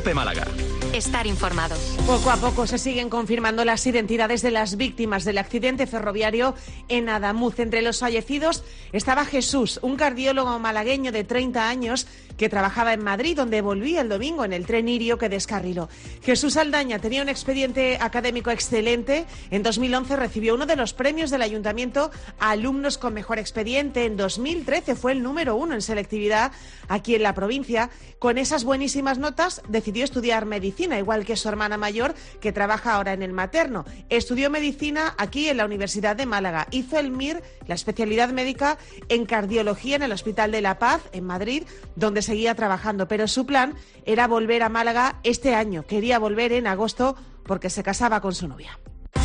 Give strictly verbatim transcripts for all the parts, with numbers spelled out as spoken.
COPE Málaga. Estar informado. Poco a poco se siguen confirmando las identidades de las víctimas del accidente ferroviario en Adamuz. Entre los fallecidos estaba Jesús, un cardiólogo malagueño de treinta años que trabajaba en Madrid, donde volvía el domingo en el tren Irio que descarriló. Jesús Aldaña tenía un expediente académico excelente. En dos mil once recibió uno de los premios del Ayuntamiento a alumnos con mejor expediente. En dos mil trece fue el número uno en selectividad aquí en la provincia. Con esas buenísimas notas decidió estudiar medicina, igual que su hermana mayor, que trabaja ahora en el materno. Estudió medicina aquí en la Universidad de Málaga. Hizo el M I R, la especialidad médica en cardiología, en el Hospital de la Paz, en Madrid, donde seguía trabajando. Pero su plan era volver a Málaga este año. Quería volver en agosto porque se casaba con su novia.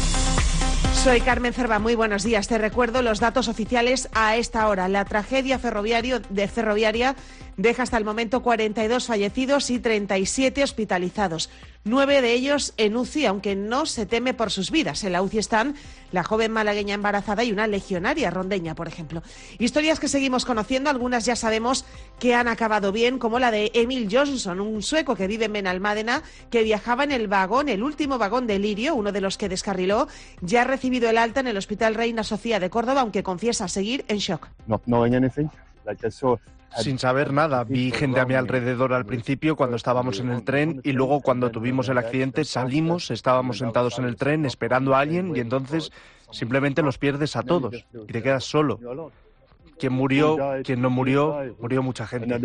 Soy Carmen Cerva, muy buenos días. Te recuerdo los datos oficiales a esta hora. La tragedia ferroviario de ferroviaria deja hasta el momento cuarenta y dos fallecidos y treinta y siete hospitalizados. Nueve de ellos en U C I, aunque no se teme por sus vidas. En la U C I están la joven malagueña embarazada y una legionaria rondeña, por ejemplo. Historias que seguimos conociendo, algunas ya sabemos que han acabado bien, como la de Emil Johnson, un sueco que vive en Benalmádena, que viajaba en el vagón, el último vagón del Irio, uno de los que descarriló. Ya ha recibido el alta en el Hospital Reina Sofía de Córdoba, aunque confiesa seguir en shock. No, no ven anything. Like I saw Sin saber nada, vi gente a mi alrededor al principio cuando estábamos en el tren y luego cuando tuvimos el accidente salimos, estábamos sentados en el tren esperando a alguien y entonces simplemente los pierdes a todos y te quedas solo. Quien murió, quien no murió, murió mucha gente.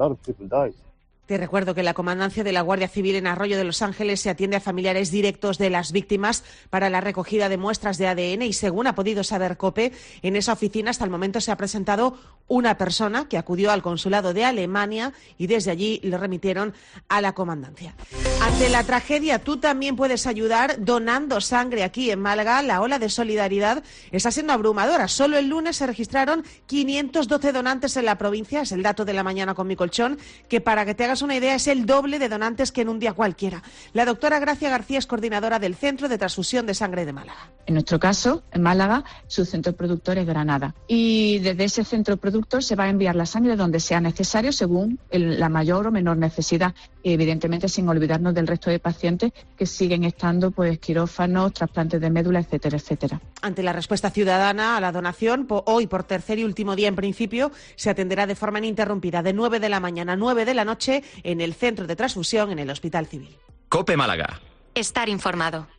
Te recuerdo que la Comandancia de la Guardia Civil en Arroyo de los Ángeles se atiende a familiares directos de las víctimas para la recogida de muestras de A D N y, según ha podido saber COPE, en esa oficina hasta el momento se ha presentado una persona que acudió al consulado de Alemania y desde allí le remitieron a la Comandancia. Ante la tragedia, tú también puedes ayudar donando sangre aquí en Málaga. La ola de solidaridad está siendo abrumadora. Solo el lunes se registraron quinientos doce donantes en la provincia, es el dato de la mañana con mi colchón, que para que te hagas una idea es el doble de donantes que en un día cualquiera. La doctora Gracia García es coordinadora del Centro de Transfusión de Sangre de Málaga. En nuestro caso, en Málaga, su centro productor es Granada. Y desde ese centro productor se va a enviar la sangre donde sea necesario según el, la mayor o menor necesidad. Evidentemente, sin olvidarnos del resto de pacientes que siguen estando, pues, quirófanos, trasplantes de médula, etcétera, etcétera. Ante la respuesta ciudadana a la donación, hoy por tercer y último día en principio, se atenderá de forma ininterrumpida de nueve de la mañana a nueve de la noche en el Centro de Transfusión en el Hospital Civil. COPE Málaga. Estar informado.